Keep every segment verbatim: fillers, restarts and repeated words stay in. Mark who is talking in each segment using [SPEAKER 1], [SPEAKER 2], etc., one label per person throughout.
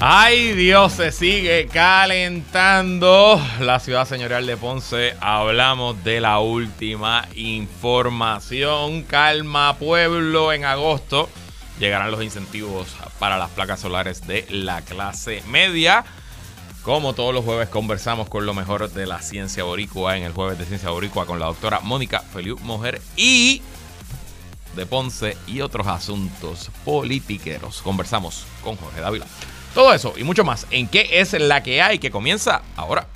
[SPEAKER 1] Ay, Dios, se sigue calentando la ciudad señorial de Ponce. Hablamos de la última información. Calma, pueblo, en agosto llegarán los incentivos para las placas solares de la clase media. Como todos los jueves, conversamos con lo mejor de la ciencia boricua en el Jueves de Ciencia Boricua con la doctora Mónica Feliu Mojer y de Ponce y otros asuntos politiqueros. Conversamos con Jorge Dávila. Todo eso y mucho más en ¿Qué es la que hay? Que comienza ahora.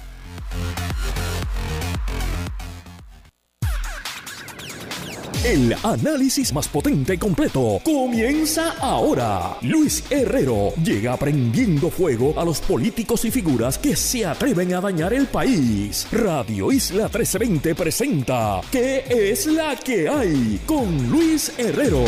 [SPEAKER 2] El análisis más potente y completo comienza ahora. Luis Herrero llega prendiendo fuego a los políticos y figuras que se atreven a dañar el país. Radio Isla trece veinte presenta ¿Qué es la que hay? Con Luis Herrero.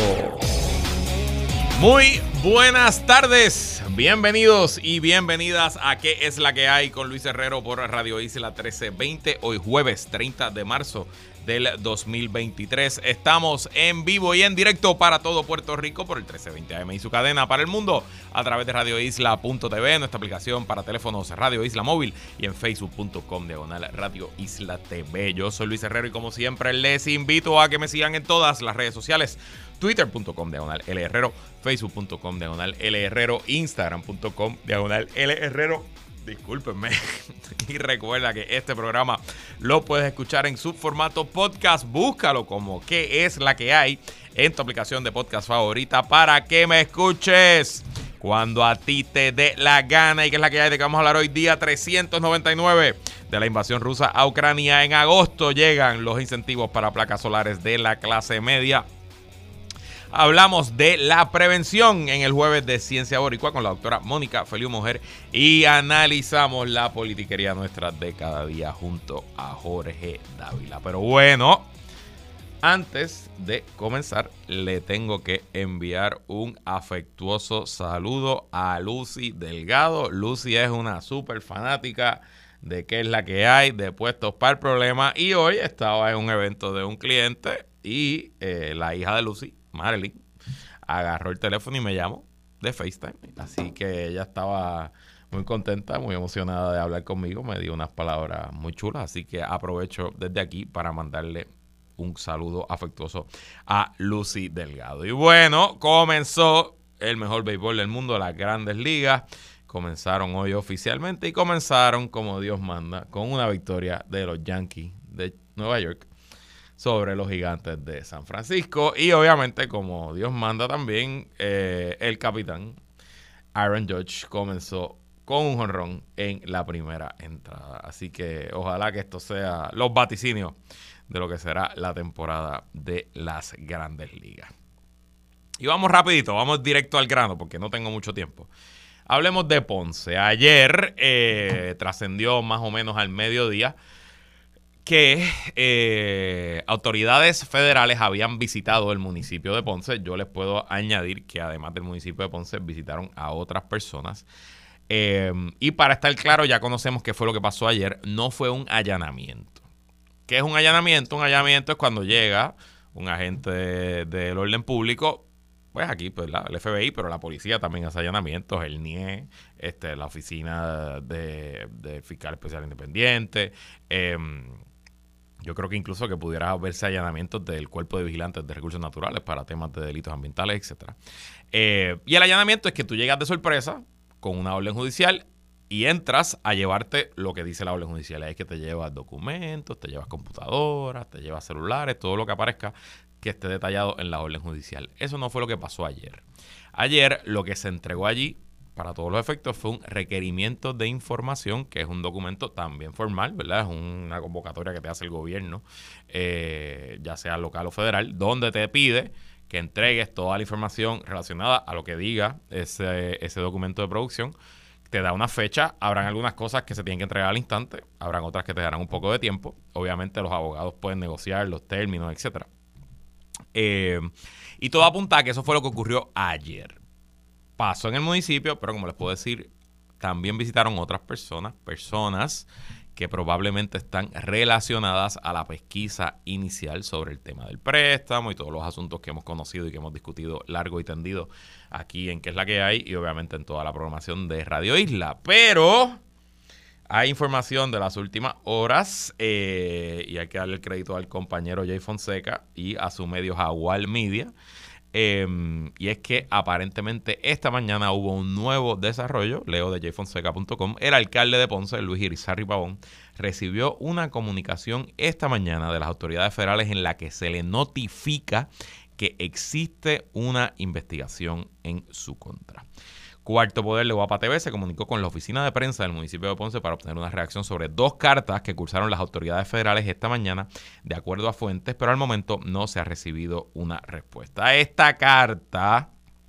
[SPEAKER 1] Muy buenas tardes, bienvenidos y bienvenidas a ¿Qué es la que hay? Con Luis Herrero por Radio Isla trece veinte, hoy jueves treinta de marzo del dos mil veintitrés. Estamos en vivo y en directo para todo Puerto Rico por el trece veinte A M y su cadena para el mundo a través de radio isla punto t v, nuestra aplicación para teléfonos Radio Isla Móvil y en facebook punto com diagonal Radio Isla T V. Yo soy Luis Herrero y como siempre les invito a que me sigan en todas las redes sociales. twitter punto com diagonal L Herrero, facebook punto com diagonal L Herrero, instagram punto com diagonal L Herrero. Discúlpenme. Y recuerda que este programa lo puedes escuchar en su formato podcast. Búscalo como ¿Qué es la que hay? En tu aplicación de podcast favorita para que me escuches cuando a ti te dé la gana. ¿Y qué es la que hay? De que vamos a hablar hoy, día trescientos noventa y nueve de la invasión rusa a Ucrania. En agosto llegan los incentivos para placas solares de la clase media. Hablamos de la prevención en el Jueves de Ciencia Boricua con la doctora Mónica Feliu Mojer y analizamos la politiquería nuestra de cada día junto a Jorge Dávila. Pero bueno, antes de comenzar, le tengo que enviar un afectuoso saludo a Lucy Delgado. Lucy es una súper fanática de ¿Qué es la que hay? De Puestos para el Problema. Y hoy estaba en un evento de un cliente y eh, la hija de Lucy, Marilyn, agarró el teléfono y me llamó de FaceTime. Así que ella estaba muy contenta, muy emocionada de hablar conmigo. Me dio unas palabras muy chulas. Así que aprovecho desde aquí para mandarle un saludo afectuoso a Lucy Delgado. Y bueno, comenzó el mejor béisbol del mundo, las Grandes Ligas. Comenzaron hoy oficialmente y comenzaron como Dios manda, con una victoria de los Yankees de Nueva York sobre los Gigantes de San Francisco. Y obviamente, como Dios manda también, eh, el capitán Aaron Judge comenzó con un jonrón en la primera entrada. Así que ojalá que esto sea los vaticinios de lo que será la temporada de las Grandes Ligas. Y vamos rapidito, vamos directo al grano porque no tengo mucho tiempo. Hablemos de Ponce. Ayer eh, trascendió más o menos al mediodía que eh, autoridades federales habían visitado el municipio de Ponce. Yo les puedo añadir que además del municipio de Ponce visitaron a otras personas. Eh, y para estar claro, ya conocemos qué fue lo que pasó ayer. No fue un allanamiento. ¿Qué es un allanamiento? Un allanamiento es cuando llega un agente de, del orden público. Pues aquí, pues la, el F B I, pero la policía también hace allanamientos, el N I E, este, la oficina de, de fiscal especial independiente. Eh, Yo creo que incluso que pudiera verse allanamientos del Cuerpo de Vigilantes de Recursos Naturales para temas de delitos ambientales, etcétera. Eh, y el allanamiento es que tú llegas de sorpresa con una orden judicial y entras a llevarte lo que dice la orden judicial. Ahí es que te llevas documentos, te llevas computadoras, te llevas celulares, todo lo que aparezca que esté detallado en la orden judicial. Eso no fue lo que pasó ayer. Ayer lo que se entregó allí, para todos los efectos, fue un requerimiento de información, que es un documento también formal, ¿verdad? Es una convocatoria que te hace el gobierno, eh, ya sea local o federal, donde te pide que entregues toda la información relacionada a lo que diga ese, ese documento de producción. Te da una fecha, habrán algunas cosas que se tienen que entregar al instante, habrán otras que te darán un poco de tiempo. Obviamente los abogados pueden negociar los términos, etcétera. Eh, y todo apunta a que eso fue lo que ocurrió ayer. Pasó en el municipio, pero como les puedo decir, también visitaron otras personas, personas que probablemente están relacionadas a la pesquisa inicial sobre el tema del préstamo y todos los asuntos que hemos conocido y que hemos discutido largo y tendido aquí en ¿Qué es la que hay? Y obviamente en toda la programación de Radio Isla. Pero hay información de las últimas horas eh, y hay que darle el crédito al compañero Jay Fonseca y a su medio Jaguar Media. Eh, y es que aparentemente esta mañana hubo un nuevo desarrollo, leo de jay fonseca punto com. El alcalde de Ponce, Luis Irizarry Pavón, recibió una comunicación esta mañana de las autoridades federales en la que se le notifica que existe una investigación en su contra. Cuarto Poder de Guapa T V se comunicó con la oficina de prensa del municipio de Ponce para obtener una reacción sobre dos cartas que cursaron las autoridades federales esta mañana, de acuerdo a fuentes, pero al momento no se ha recibido una respuesta. Esta carta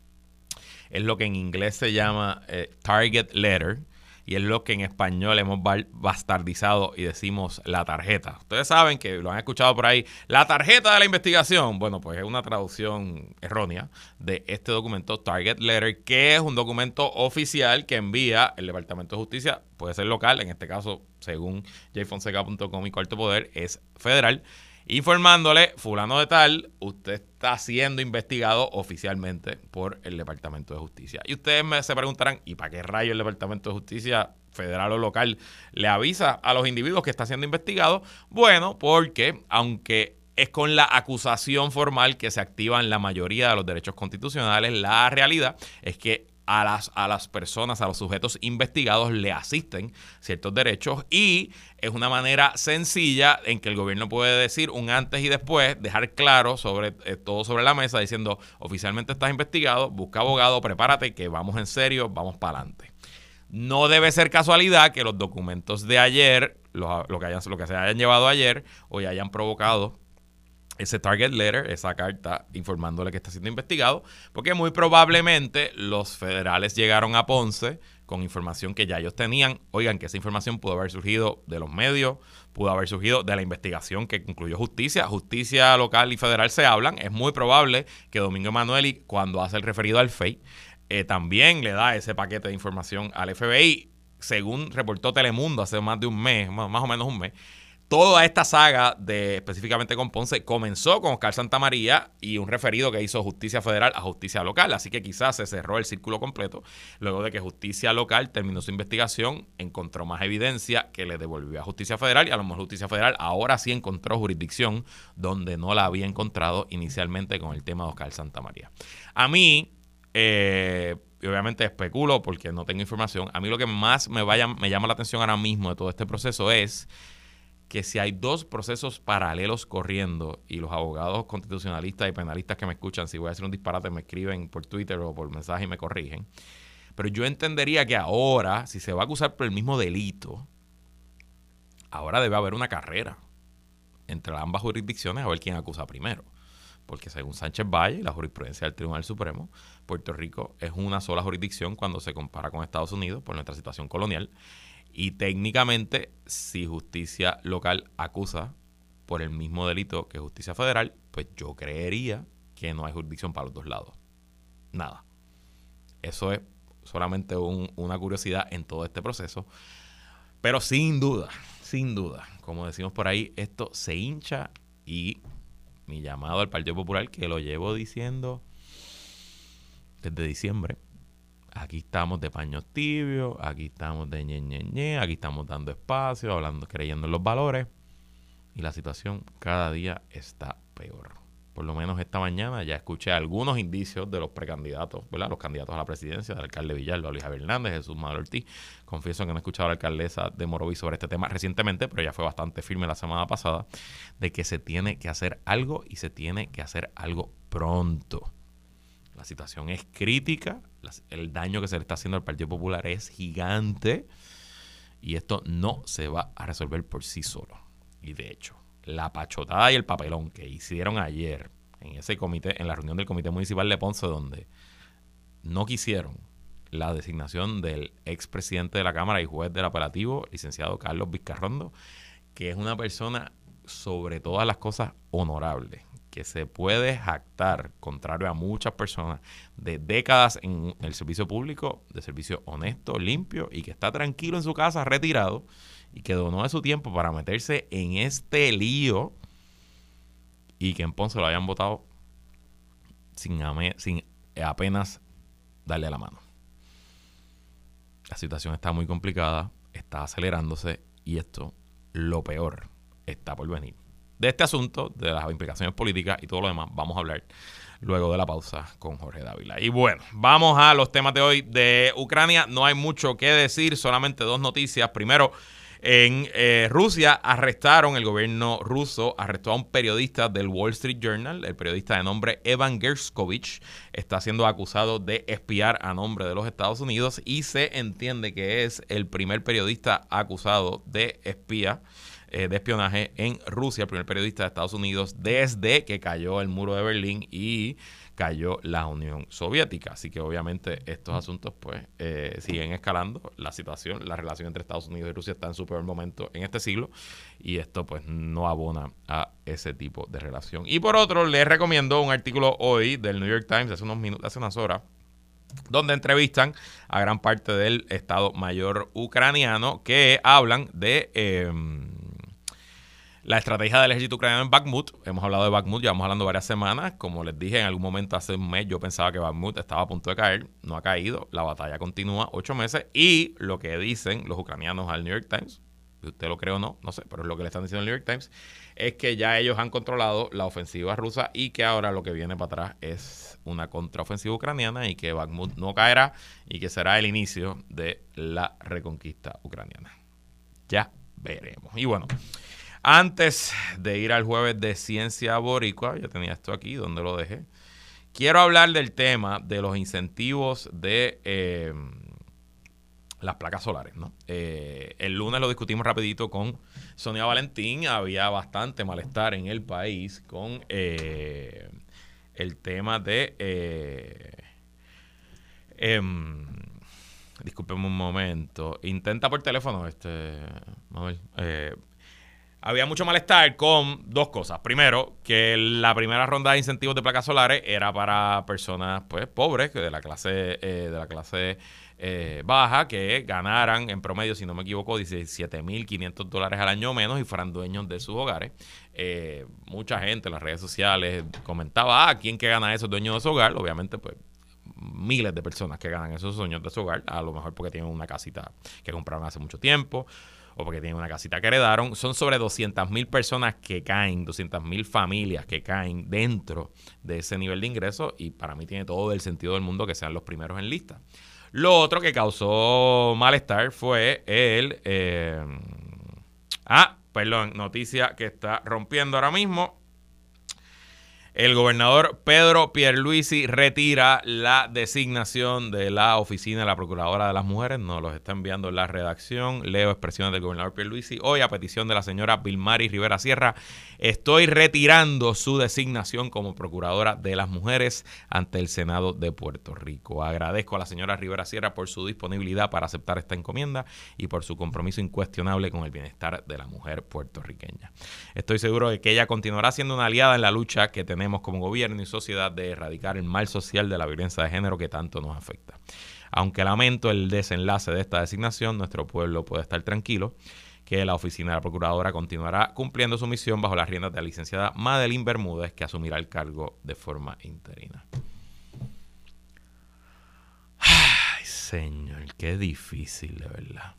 [SPEAKER 1] es lo que en inglés se llama eh, Target Letter y es lo que en español hemos bastardizado y decimos la tarjeta. Ustedes saben que lo han escuchado por ahí, la tarjeta de la investigación. Bueno, pues es una traducción errónea de este documento, Target Letter, que es un documento oficial que envía el Departamento de Justicia, puede ser local, en este caso, según jay fonseca punto com y Cuarto Poder, es federal, informándole, fulano de tal, usted está siendo investigado oficialmente por el Departamento de Justicia. Y ustedes me, se preguntarán, ¿y para qué rayo el Departamento de Justicia federal o local le avisa a los individuos que está siendo investigado? Bueno, porque aunque es con la acusación formal que se activan la mayoría de los derechos constitucionales, la realidad es que A las, a las personas, a los sujetos investigados le asisten ciertos derechos y es una manera sencilla en que el gobierno puede decir un antes y después, dejar claro sobre eh, todo sobre la mesa diciendo oficialmente estás investigado, busca abogado, prepárate que vamos en serio, vamos para adelante. No debe ser casualidad que los documentos de ayer, lo, lo, que hayan, lo que se hayan llevado ayer hoy hayan provocado ese target letter, esa carta informándole que está siendo investigado, porque muy probablemente los federales llegaron a Ponce con información que ya ellos tenían. Oigan, que esa información pudo haber surgido de los medios, pudo haber surgido de la investigación que incluyó justicia. Justicia local y federal se hablan. Es muy probable que Domingo Emanueli, cuando hace el referido al F E I, eh, también le da ese paquete de información al F B I. Según reportó Telemundo hace más de un mes, más o menos un mes, toda esta saga, de específicamente con Ponce, comenzó con Oscar Santamaría y un referido que hizo Justicia Federal a Justicia Local. Así que quizás se cerró el círculo completo luego de que Justicia Local terminó su investigación, encontró más evidencia que le devolvió a Justicia Federal y a lo mejor Justicia Federal ahora sí encontró jurisdicción donde no la había encontrado inicialmente con el tema de Oscar Santamaría. A mí, eh, obviamente especulo porque no tengo información, a mí lo que más me, vaya, me llama la atención ahora mismo de todo este proceso es que si hay dos procesos paralelos corriendo y los abogados constitucionalistas y penalistas que me escuchan, si voy a hacer un disparate, me escriben por Twitter o por mensaje y me corrigen. Pero yo entendería que ahora, si se va a acusar por el mismo delito, ahora debe haber una carrera entre ambas jurisdicciones a ver quién acusa primero. Porque según Sánchez Valle y la jurisprudencia del Tribunal Supremo, Puerto Rico es una sola jurisdicción cuando se compara con Estados Unidos por nuestra situación colonial. Y técnicamente, si justicia local acusa por el mismo delito que justicia federal, pues yo creería que no hay jurisdicción para los dos lados. Nada. Eso es solamente un, una curiosidad en todo este proceso. Pero sin duda, sin duda, como decimos por ahí, esto se hincha y mi llamado al Partido Popular, que lo llevo diciendo desde diciembre. Aquí estamos de paños tibios, aquí estamos de ñe, ñe, ñe, aquí estamos dando espacio, hablando, creyendo en los valores. Y la situación cada día está peor. Por lo menos esta mañana ya escuché algunos indicios de los precandidatos, ¿verdad? Los candidatos a la presidencia, del alcalde Villalba, Luis Javier Hernández, Jesús Manuel Ortiz. Confieso que no he escuchado a la alcaldesa de Morovis sobre este tema recientemente, pero ya fue bastante firme la semana pasada, de que se tiene que hacer algo y se tiene que hacer algo pronto. La situación es crítica, el daño que se le está haciendo al Partido Popular es gigante y esto no se va a resolver por sí solo. Y de hecho, la pachotada y el papelón que hicieron ayer en ese comité, en la reunión del Comité Municipal de Ponce, donde no quisieron la designación del expresidente de la Cámara y juez del apelativo, licenciado Carlos Vizcarrondo, que es una persona sobre todas las cosas honorable, que se puede jactar, contrario a muchas personas, de décadas en el servicio público, de servicio honesto, limpio, y que está tranquilo en su casa, retirado, y que donó de su tiempo para meterse en este lío, y que en Ponce lo hayan votado sin, ame- sin apenas darle la mano. La situación está muy complicada, está acelerándose, y esto, lo peor, está por venir. De este asunto, de las implicaciones políticas y todo lo demás, vamos a hablar luego de la pausa con Jorge Dávila. Y bueno, vamos a los temas de hoy de Ucrania. No hay mucho que decir, solamente dos noticias. Primero, en eh, Rusia arrestaron, el gobierno ruso arrestó a un periodista del Wall Street Journal. El periodista de nombre Evan Gershkovich está siendo acusado de espiar a nombre de los Estados Unidos y se entiende que es el primer periodista acusado de espía, eh, de espionaje en Rusia, el primer periodista de Estados Unidos desde que cayó el muro de Berlín y cayó la Unión Soviética. Así que obviamente estos asuntos pues eh, siguen escalando. La situación, la relación entre Estados Unidos y Rusia está en su peor momento en este siglo y esto pues no abona a ese tipo de relación. Y por otro, les recomiendo un artículo hoy del New York Times, hace unos minutos, hace unas horas, donde entrevistan a gran parte del Estado Mayor ucraniano que hablan de eh, la estrategia del ejército ucraniano en Bakhmut. Hemos hablado de Bakhmut, llevamos hablando varias semanas. Como les dije, en algún momento hace un mes yo pensaba que Bakhmut estaba a punto de caer. No ha caído. La batalla continúa ocho meses. Y lo que dicen los ucranianos al New York Times, si usted lo cree o no, no sé, pero es lo que le están diciendo al New York Times, es que ya ellos han controlado la ofensiva rusa y que ahora lo que viene para atrás es una contraofensiva ucraniana y que Bakhmut no caerá y que será el inicio de la reconquista ucraniana. Ya veremos. Y bueno, antes de ir al jueves de Ciencia Boricua, yo tenía esto aquí, ¿dónde lo dejé? Quiero hablar del tema de los incentivos de eh, las placas solares, ¿no? Eh, el lunes lo discutimos rapidito con Sonia Valentín. Había bastante malestar en el país con eh, el tema de... Eh, eh, discúlpeme un momento. Intenta por teléfono, este... A ver, eh, había mucho malestar con dos cosas. Primero, que la primera ronda de incentivos de placas solares era para personas pues pobres, de la clase eh, de la clase eh, baja, que ganaran en promedio, si no me equivoco, diecisiete mil quinientos dólares al año o menos y fueran dueños de sus hogares. Eh, mucha gente en las redes sociales comentaba, ah, ¿quién que gana eso, dueño de su hogar? Obviamente, pues miles de personas que ganan esos dueños de su hogar, a lo mejor porque tienen una casita que compraron hace mucho tiempo, o porque tienen una casita que heredaron. Son sobre doscientas mil personas que caen, doscientas mil familias que caen dentro de ese nivel de ingresos, y para mí tiene todo el sentido del mundo que sean los primeros en lista. Lo otro que causó malestar fue el... Eh, ah, perdón, noticia que está rompiendo ahora mismo. El gobernador Pedro Pierluisi retira la designación de la oficina de la Procuradora de las Mujeres. Nos los está enviando la redacción. Leo expresiones del gobernador Pierluisi. Hoy, a petición de la señora Vilmary Rivera Sierra, estoy retirando su designación como Procuradora de las Mujeres ante el Senado de Puerto Rico. Agradezco a la señora Rivera Sierra por su disponibilidad para aceptar esta encomienda y por su compromiso incuestionable con el bienestar de la mujer puertorriqueña. Estoy seguro de que ella continuará siendo una aliada en la lucha que tenemos como gobierno y sociedad de erradicar el mal social de la violencia de género que tanto nos afecta. Aunque lamento el desenlace de esta designación, nuestro pueblo puede estar tranquilo que la oficina de la Procuradora continuará cumpliendo su misión bajo las riendas de la licenciada Madeline Bermúdez, que asumirá el cargo de forma interina. Ay, señor, qué difícil, de verdad.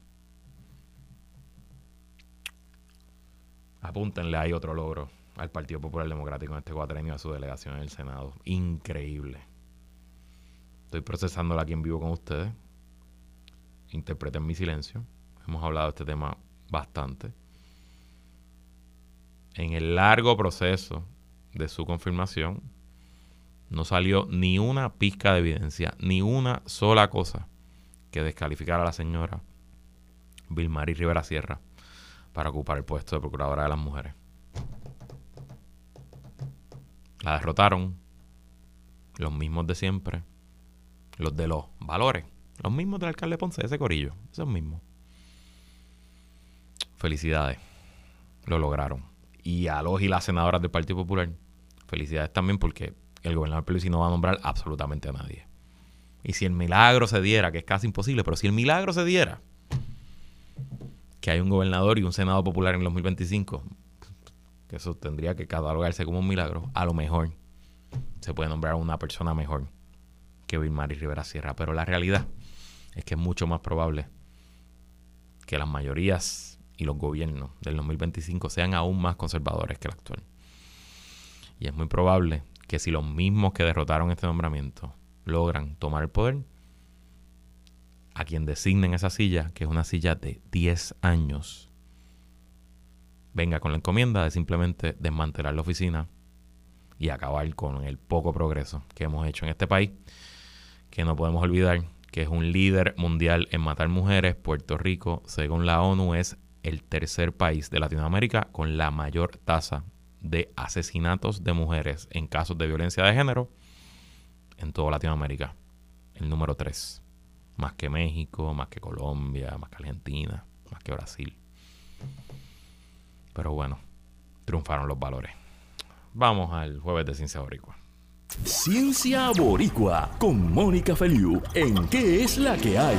[SPEAKER 1] Apúntenle ahí otro logro al Partido Popular Democrático en este cuatrenio, a su delegación en el Senado. Increíble. Estoy procesándola aquí en vivo con ustedes. Interpreten mi silencio. Hemos hablado de este tema bastante. En el largo proceso de su confirmación, no salió ni una pizca de evidencia, ni una sola cosa que descalificara a la señora Vilmary Rivera Sierra para ocupar el puesto de Procuradora de las Mujeres. La derrotaron los mismos de siempre, los de los valores, los mismos del alcalde Ponce, ese corillo, esos mismos. Felicidades, lo lograron. Y a los y las senadoras del Partido Popular, felicidades también porque el gobernador Pierluisi no va a nombrar absolutamente a nadie. Y si el milagro se diera, que es casi imposible, pero si el milagro se diera, que hay un gobernador y un senado popular en el dos mil veinticinco, que eso tendría que catalogarse como un milagro, a lo mejor se puede nombrar a una persona mejor que Vilmary Rivera Sierra. Pero la realidad es que es mucho más probable que las mayorías y los gobiernos del dos mil veinticinco sean aún más conservadores que el actual. Y es muy probable que si los mismos que derrotaron este nombramiento logran tomar el poder, a quien designen esa silla, que es una silla de diez años, venga con la encomienda de simplemente desmantelar la oficina y acabar con el poco progreso que hemos hecho en este país, que no podemos olvidar que es un líder mundial en matar mujeres. Puerto Rico, según la ONU, es el tercer país de Latinoamérica con la mayor tasa de asesinatos de mujeres en casos de violencia de género en toda Latinoamérica. El número tres. Más que México, más que Colombia, más que Argentina, más que Brasil. Pero bueno, triunfaron los valores. Vamos al jueves de Ciencia Boricua.
[SPEAKER 2] Ciencia Boricua con Mónica Feliu en ¿Qué es la que hay?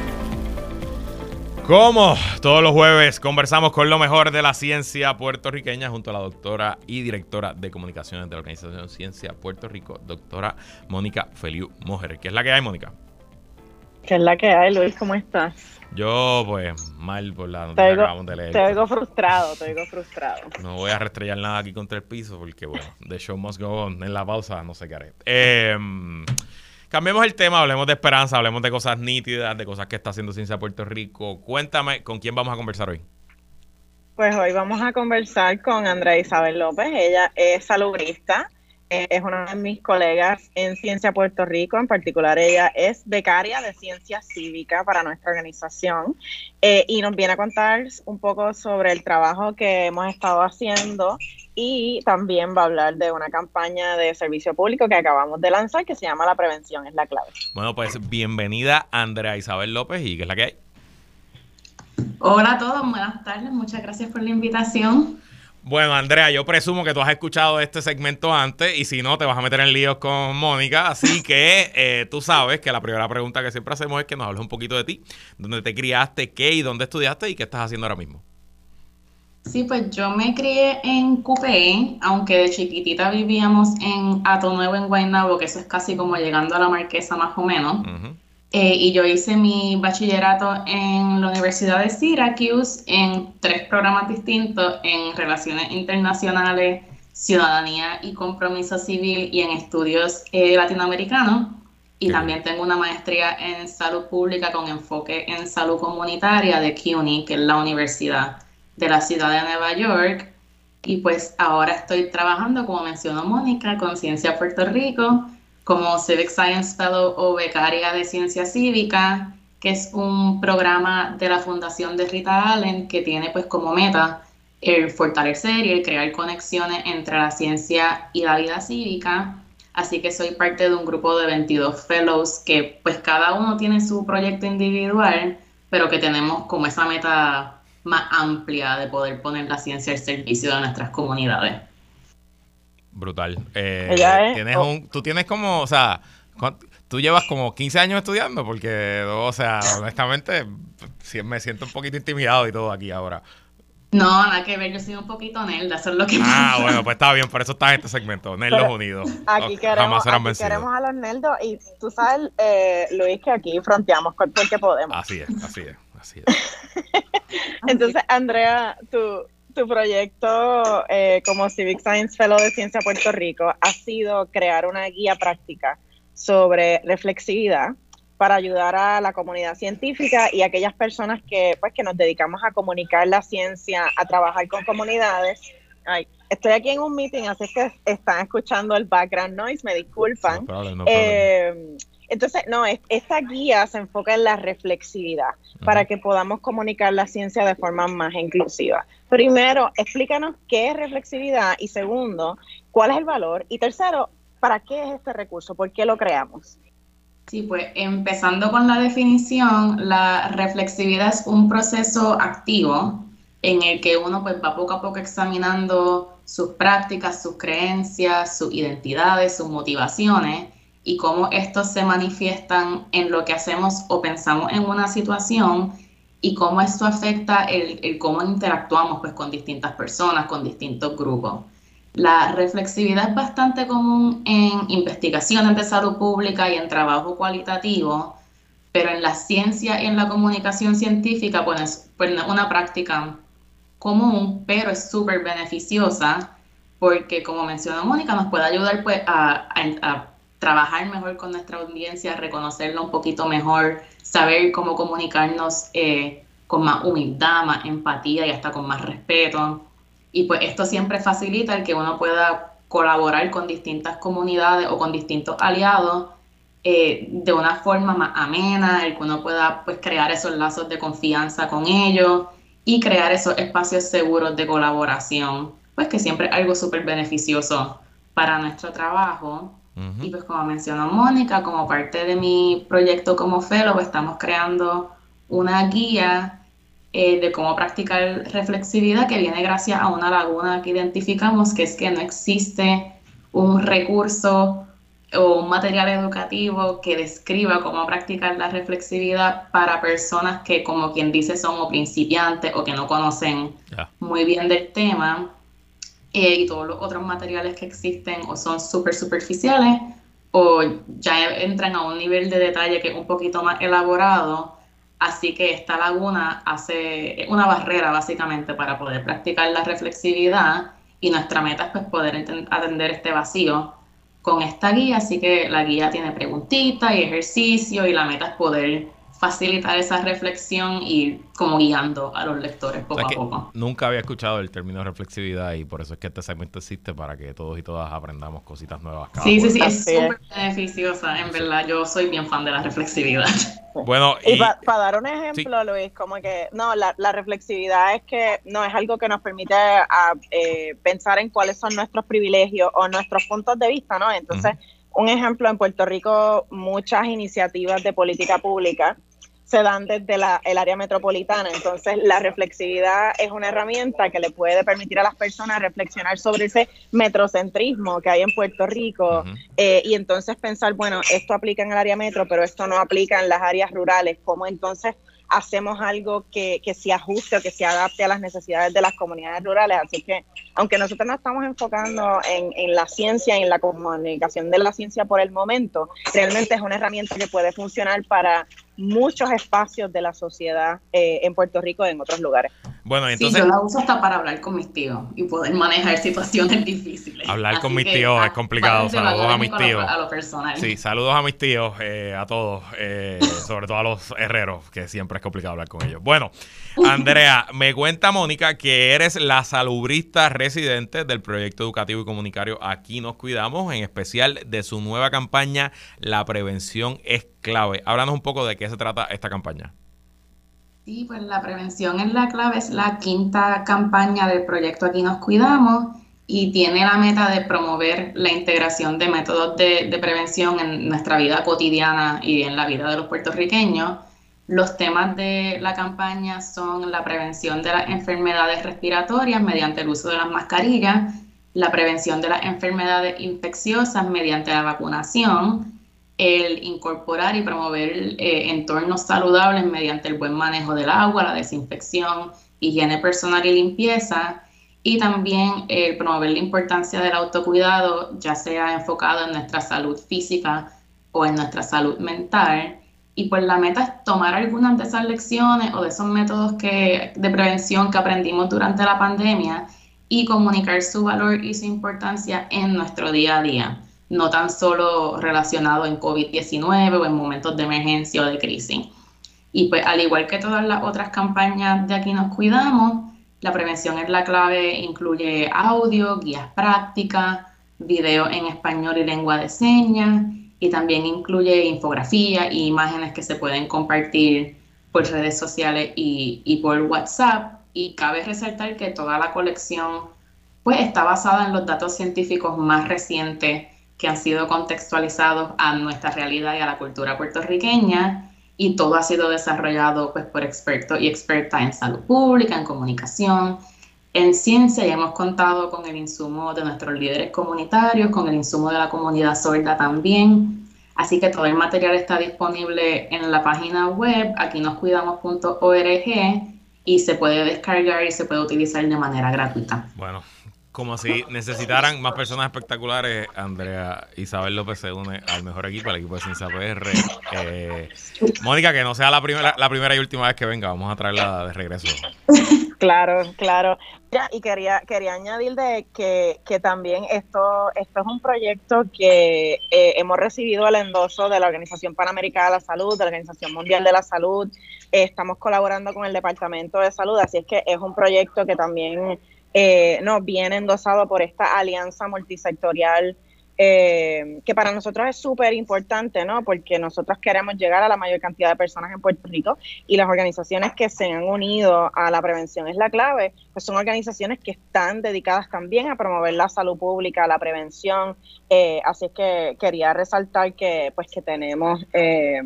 [SPEAKER 1] Como todos los jueves, conversamos con lo mejor de la ciencia puertorriqueña junto a la doctora y directora de comunicaciones de la Organización Ciencia Puerto Rico, doctora Mónica Feliu Mojer. ¿Qué es la que hay, Mónica?
[SPEAKER 3] ¿Qué es la que hay, Luis? ¿Cómo estás?
[SPEAKER 1] Yo, pues, mal por la noticia que acabamos de leer.
[SPEAKER 3] Te oigo frustrado, te oigo frustrado.
[SPEAKER 1] No voy a restrellar nada aquí contra el piso porque, bueno, the show must go on. En la pausa no sé qué haré. Eh... Cambiemos el tema, hablemos de esperanza, hablemos de cosas nítidas, de cosas que está haciendo Ciencia Puerto Rico. Cuéntame, ¿con quién vamos a conversar hoy?
[SPEAKER 3] Pues hoy vamos a conversar con Andrea Isabel López. Ella es salubrista, eh, es una de mis colegas en Ciencia Puerto Rico. En particular, ella es becaria de Ciencia Cívica para nuestra organización eh, y nos viene a contar un poco sobre el trabajo que hemos estado haciendo. Y también va a hablar de una campaña de servicio público que acabamos de lanzar que se llama La Prevención es la Clave.
[SPEAKER 1] Bueno, pues bienvenida Andrea Isabel López. ¿Y qué es la que hay?
[SPEAKER 4] Hola a todos, buenas tardes. Muchas gracias por la invitación.
[SPEAKER 1] Bueno, Andrea, yo presumo que tú has escuchado este segmento antes y si no, te vas a meter en líos con Mónica. Así que eh, tú sabes que la primera pregunta que siempre hacemos es que nos hables un poquito de ti, dónde te criaste, qué y dónde estudiaste y qué estás haciendo ahora mismo.
[SPEAKER 4] Sí, pues yo me crié en Cupey, aunque de chiquitita vivíamos en Atonuevo, en Guaynabo, que eso es casi como llegando a la Marquesa más o menos. Uh-huh. Eh, y yo hice mi bachillerato en la Universidad de Syracuse en tres programas distintos en Relaciones Internacionales, Ciudadanía y Compromiso Civil y en Estudios eh, Latinoamericanos. Y sí. También tengo una maestría en Salud Pública con enfoque en Salud Comunitaria de C U N Y, que es la universidad de la ciudad de Nueva York, y pues ahora estoy trabajando, como mencionó Mónica, con Ciencia Puerto Rico, como Civic Science Fellow o becaria de Ciencia Cívica, que es un programa de la Fundación de Rita Allen que tiene pues como meta el fortalecer y el crear conexiones entre la ciencia y la vida cívica. Así que soy parte de un grupo de veintidós fellows que pues cada uno tiene su proyecto individual, pero que tenemos como esa meta más amplia de poder poner la ciencia al servicio de nuestras comunidades.
[SPEAKER 1] Brutal. Eh, es, tienes oh. un, tú tienes como, o sea, tú llevas como quince años estudiando, porque, o sea, honestamente, me siento un poquito intimidado y todo aquí ahora.
[SPEAKER 4] No, nada que ver, yo soy un poquito nerda, eso es lo que
[SPEAKER 1] Ah, pasa. Bueno, pues está bien, por eso está en este segmento, Nerdos Unidos.
[SPEAKER 3] Aquí, no, queremos, aquí queremos a los nerdos y tú sabes, eh, Luis, que aquí fronteamos porque podemos.
[SPEAKER 1] Así es, así es, así es.
[SPEAKER 3] Entonces, Andrea, tu, tu proyecto eh, como Civic Science Fellow de Ciencia Puerto Rico ha sido crear una guía práctica sobre reflexividad para ayudar a la comunidad científica y a aquellas personas que, pues, que nos dedicamos a comunicar la ciencia, a trabajar con comunidades. Ay, estoy aquí en un meeting, así que están escuchando el background noise, me disculpan. No problem, no eh, problem. Entonces, no, esta guía se enfoca en la reflexividad uh-huh. para que podamos comunicar la ciencia de forma más inclusiva. Primero, explícanos qué es reflexividad y segundo, cuál es el valor y tercero, ¿para qué es este recurso? ¿Por qué lo creamos?
[SPEAKER 4] Sí, pues empezando con la definición, la reflexividad es un proceso activo en el que uno pues va poco a poco examinando sus prácticas, sus creencias, sus identidades, sus motivaciones y cómo estos se manifiestan en lo que hacemos o pensamos en una situación y cómo esto afecta el, el cómo interactuamos pues, con distintas personas, con distintos grupos. La reflexividad es bastante común en investigaciones de salud pública y en trabajo cualitativo, pero en la ciencia y en la comunicación científica pues, es pues, una práctica común, pero es súper beneficiosa porque, como mencionó Mónica, nos puede ayudar pues, a, a, a trabajar mejor con nuestra audiencia, reconocerla un poquito mejor, saber cómo comunicarnos eh, con más humildad, más empatía y hasta con más respeto. Y pues esto siempre facilita el que uno pueda colaborar con distintas comunidades o con distintos aliados eh, de una forma más amena, el que uno pueda pues, crear esos lazos de confianza con ellos y crear esos espacios seguros de colaboración, pues que siempre es algo súper beneficioso para nuestro trabajo. Uh-huh. Y pues como mencionó Mónica, como parte de mi proyecto como fellow, estamos creando una guía eh, de cómo practicar reflexividad que viene gracias a una laguna que identificamos, que es que no existe un recurso o un material educativo que describa cómo practicar la reflexividad para personas que, como quien dice, son o principiantes o que no conocen yeah. muy bien del tema. Eh, y todos los otros materiales que existen o son súper superficiales o ya entran a un nivel de detalle que es un poquito más elaborado. Así que esta laguna hace una barrera básicamente para poder practicar la reflexividad y nuestra meta es pues, poder atender este vacío con esta guía. Así que la guía tiene preguntitas y ejercicios y la meta es poder facilitar esa reflexión y como guiando a los lectores poco
[SPEAKER 1] o sea,
[SPEAKER 4] a poco.
[SPEAKER 1] Nunca había escuchado el término reflexividad y por eso es que este segmento existe, para que todos y todas aprendamos cositas nuevas. Cada
[SPEAKER 4] sí, sí, sí, es súper beneficiosa, en sí. verdad. Yo soy bien fan de la reflexividad.
[SPEAKER 1] Bueno,
[SPEAKER 3] y, y para pa dar un ejemplo, sí. Luis, como que no, la, la reflexividad es que no es algo que nos permite a, eh, pensar en cuáles son nuestros privilegios o nuestros puntos de vista, ¿no? Entonces, uh-huh. un ejemplo, en Puerto Rico, muchas iniciativas de política pública se dan desde la, el área metropolitana. Entonces, la reflexividad es una herramienta que le puede permitir a las personas reflexionar sobre ese metrocentrismo que hay en Puerto Rico uh-huh. eh, y entonces pensar, bueno, esto aplica en el área metro, pero esto no aplica en las áreas rurales. ¿Cómo entonces hacemos algo que, que se ajuste o que se adapte a las necesidades de las comunidades rurales? Así que, aunque nosotros nos estamos enfocando en, en la ciencia y en la comunicación de la ciencia por el momento, realmente es una herramienta que puede funcionar para muchos espacios de la sociedad eh, en Puerto Rico y en otros lugares.
[SPEAKER 1] Bueno, entonces,
[SPEAKER 4] sí, yo la uso hasta para hablar con mis tíos y poder manejar situaciones difíciles.
[SPEAKER 1] Hablar
[SPEAKER 4] Así
[SPEAKER 1] con mis
[SPEAKER 4] que,
[SPEAKER 1] tíos
[SPEAKER 4] a,
[SPEAKER 1] es complicado. Saludos a mis tíos.
[SPEAKER 4] A lo, a lo personal.
[SPEAKER 1] Sí, saludos a mis tíos, eh, a todos, eh, sobre todo a los herreros, que siempre es complicado hablar con ellos. Bueno, Andrea, me cuenta Mónica que eres la salubrista residente del proyecto educativo y comunitario Aquí Nos Cuidamos, en especial de su nueva campaña La Prevención es Clave. Háblanos un poco de qué se trata esta campaña.
[SPEAKER 4] Sí, pues la prevención es la clave, es la quinta campaña del proyecto Aquí Nos Cuidamos y tiene la meta de promover la integración de métodos de, de prevención en nuestra vida cotidiana y en la vida de los puertorriqueños. Los temas de la campaña son la prevención de las enfermedades respiratorias mediante el uso de las mascarillas, la prevención de las enfermedades infecciosas mediante la vacunación, el incorporar y promover eh, entornos saludables mediante el buen manejo del agua, la desinfección, higiene personal y limpieza, y también el eh, promover la importancia del autocuidado, ya sea enfocado en nuestra salud física o en nuestra salud mental. Y pues la meta es tomar algunas de esas lecciones o de esos métodos que, de prevención que aprendimos durante la pandemia y comunicar su valor y su importancia en nuestro día a día, no tan solo relacionado en COVID diecinueve o en momentos de emergencia o de crisis. Y pues al igual que todas las otras campañas de Aquí Nos Cuidamos, la prevención es la clave, incluye audio, guías prácticas, videos en español y lengua de señas, y también incluye infografías e imágenes que se pueden compartir por redes sociales y, y por WhatsApp. Y cabe resaltar que toda la colección pues está basada en los datos científicos más recientes que han sido contextualizados a nuestra realidad y a la cultura puertorriqueña, y todo ha sido desarrollado pues por expertos y expertas en salud pública, en comunicación, en ciencia y hemos contado con el insumo de nuestros líderes comunitarios, con el insumo de la comunidad sorda también. Así que todo el material está disponible en la página web aquí nos cuidamos punto org y se puede descargar y se puede utilizar de manera gratuita.
[SPEAKER 1] Bueno, como si necesitaran más personas espectaculares, Andrea Isabel López se une al mejor equipo, al equipo de Ciencia P R. Eh, Mónica, que no sea la primera, la primera y última vez que venga, vamos a traerla de regreso.
[SPEAKER 3] Claro, claro. Ya, y quería quería añadir de que, que también esto esto es un proyecto que eh, hemos recibido el endoso de la Organización Panamericana de la Salud, de la Organización Mundial de la Salud. Eh, estamos colaborando con el Departamento de Salud, así es que es un proyecto que también eh, no viene endosado por esta alianza multisectorial Eh, que para nosotros es súper importante, ¿no? Porque nosotros queremos llegar a la mayor cantidad de personas en Puerto Rico y las organizaciones que se han unido a la prevención es la clave, pues son organizaciones que están dedicadas también a promover la salud pública, la prevención, eh, así es que quería resaltar que pues que tenemos eh,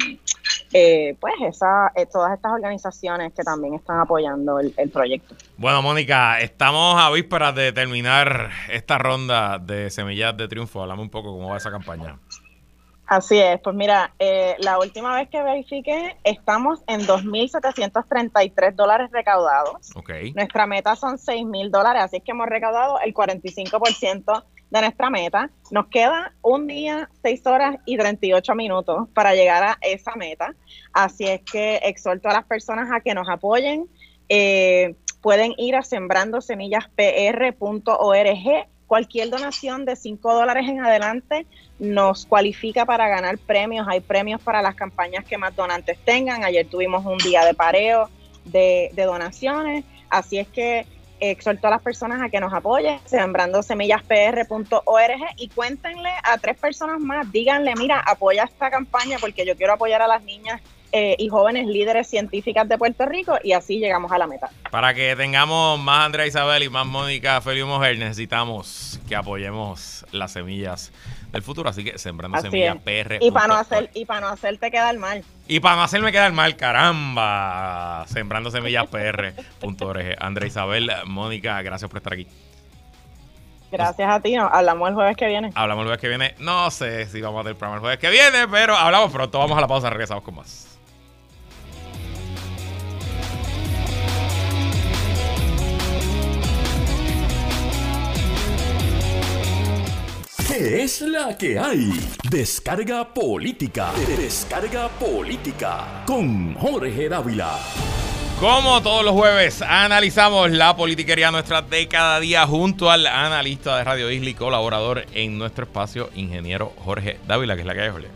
[SPEAKER 3] eh, pues esa, eh, todas estas organizaciones que también están apoyando el, el proyecto.
[SPEAKER 1] Bueno, Mónica, estamos a vísperas de terminar esta ronda de Semillas de Triunfo. Hablame un poco cómo va esa campaña.
[SPEAKER 3] Así es, pues mira, eh, la última vez que verifiqué, estamos en dos mil setecientos treinta y tres dólares recaudados.
[SPEAKER 1] Okay.
[SPEAKER 3] Nuestra meta son seis mil dólares, así es que hemos recaudado el cuarenta y cinco por ciento de nuestra meta. Nos queda un día, seis horas y treinta y ocho minutos para llegar a esa meta. Así es que exhorto a las personas a que nos apoyen. Eh, pueden ir a sembrando semillas p r punto org. Cualquier donación de cinco dólares en adelante nos cualifica para ganar premios. Hay premios para las campañas que más donantes tengan. Ayer tuvimos un día de pareo de, de donaciones. Así es que exhorto a las personas a que nos apoyen, sembrando semillas p r punto org, y cuéntenle a tres personas más. Díganle, mira, apoya esta campaña porque yo quiero apoyar a las niñas Eh, y jóvenes líderes científicas de Puerto Rico, y así llegamos a la meta.
[SPEAKER 1] Para que tengamos más Andrea Isabel y más Mónica Feliu Mujer, necesitamos que apoyemos las semillas del futuro, así que sembrando
[SPEAKER 3] así
[SPEAKER 1] semillas
[SPEAKER 3] es.
[SPEAKER 1] P R.
[SPEAKER 3] Y para no hacer y para no hacerte quedar mal.
[SPEAKER 1] Y para no hacerme quedar mal, caramba, sembrando semillas P R punto org. Andrea Isabel, Mónica, gracias por estar aquí.
[SPEAKER 3] Gracias a ti, ¿no? Hablamos el jueves que viene.
[SPEAKER 1] Hablamos el jueves que viene. No sé si vamos a tener programa el jueves que viene, pero hablamos pronto. Vamos a la pausa, regresamos con más.
[SPEAKER 2] ¿Qué es la que hay? Descarga Política. Descarga Política. Con Jorge Dávila.
[SPEAKER 1] Como todos los jueves, analizamos la politiquería nuestra de cada día junto al analista de Radio Isla y colaborador en nuestro espacio, ingeniero Jorge Dávila, que es la que hay, Jorge.